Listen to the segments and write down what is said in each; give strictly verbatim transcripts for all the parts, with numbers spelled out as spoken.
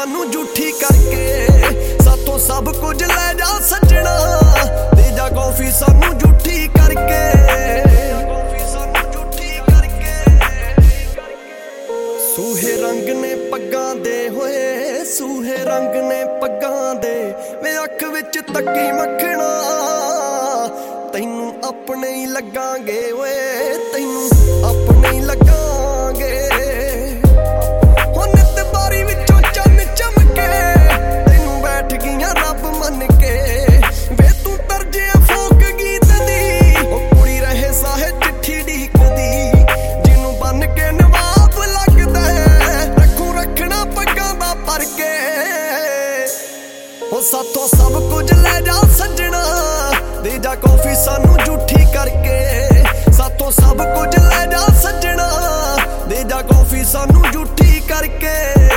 सानू झूठी करके। साथों सब कुछ ले जा सजना, दे जा कॉफी सानू झूठी करके। सूहे रंग ने पग्गां दे होए, सूहे रंग ने पग्गां दे, वे अख विच तकी मखना, तैनू अपने ही लगांगे ओए, तैनू अपने ही लगांगे। हो नित बारी विचों चन्न चमके, तैनू बैठ गईयां रब मन के। वे तू तरजे फोक गीत दी, ओ कुड़ी रहे साहे चिट्ठी ढीकदी, जिनू बन के नवाब लगदा रखू रखना पग्गां दा भर के। हो साथों सब कुछ ले जा सजना, दे जा कॉफी सानू झूठी करके। साथों सब कुछ ले जा सजना, दे जा कॉफी सानू झूठी करके।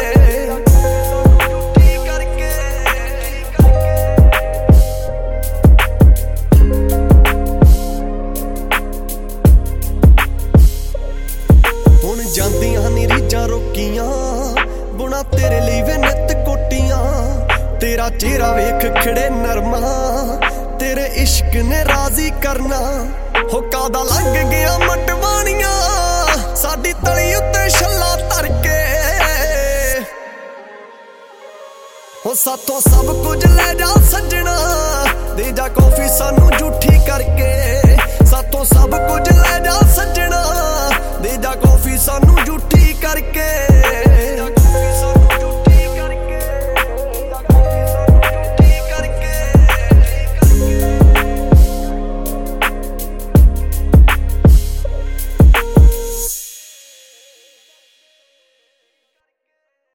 हुण जांदियां नी रीझां रोकियां, बुना तेरे लिए वे नित कोटियां। तेरा चेहरा वेख खड़े नरमा, तेरे इश्क ने राजी करना। हो कादा लग गया मटवानिया, साडी तली उत्ते छल्ला धर के। हो साथों सब कुछ ले जा सजना, दे जा कॉफी सानू झूठी करके। साथों सब कुछ ले जा सजना, दे जा कॉफी सानू झूठी करके।